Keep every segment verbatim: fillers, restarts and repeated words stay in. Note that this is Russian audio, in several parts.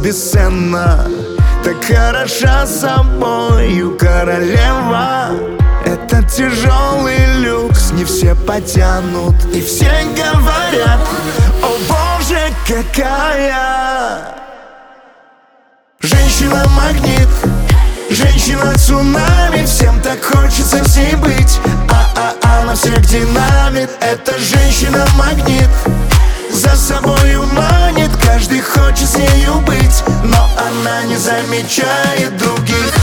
бесценна, так хороша собою королева. Этот тяжелый люкс не все потянут, и все говорят: о боже, какая женщина-магнит, женщина-цунами. Всем так хочется с ней быть, а-а-а, она всех динамит. Это женщина-магнит, за собою манит, каждый хочет с нею быть, но она не замечает других.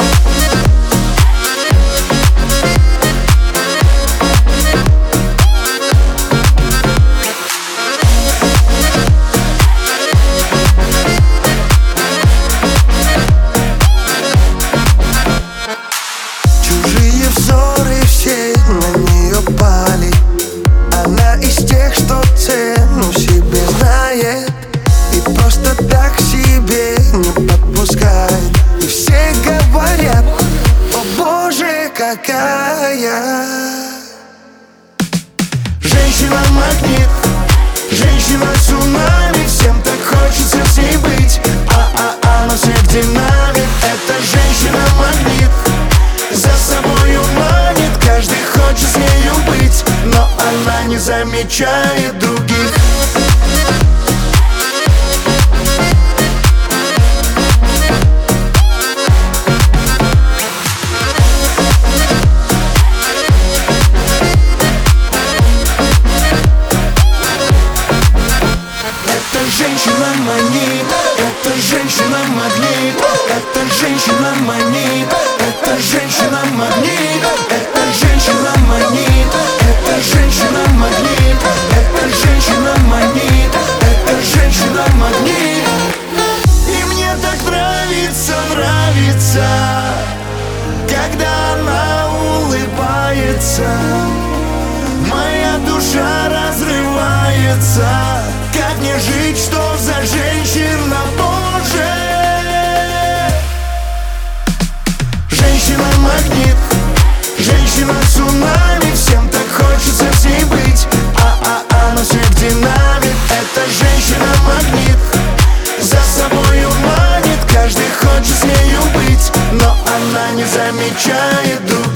Чужие взоры все на нее пали. Она из тех, что цену себе знает и просто так себе не подпускает. И все говорят: о боже, какая женщина-магнит, женщина-цунами. Всем так хочется с ней быть, а-а-а, она всех динамит. Это женщина-магнит, за собою манит, каждый хочет с нею быть, но она не замечает других. Это женщина-магнит, это женщина-магнит, это женщина-магнит, это женщина-магнит, это женщина-магнит, это женщина-магнит, это женщина-магнит, это женщина-магнит. И мне так нравится, нравится, когда она улыбается, моя душа разрывается. Как мне жить, что за женщина, боже? Женщина-магнит, женщина-цунами. Всем так хочется с ней быть, а-а-а, она всех динамит. Это женщина-магнит, за собою манит, каждый хочет с нею быть, но она не замечает других.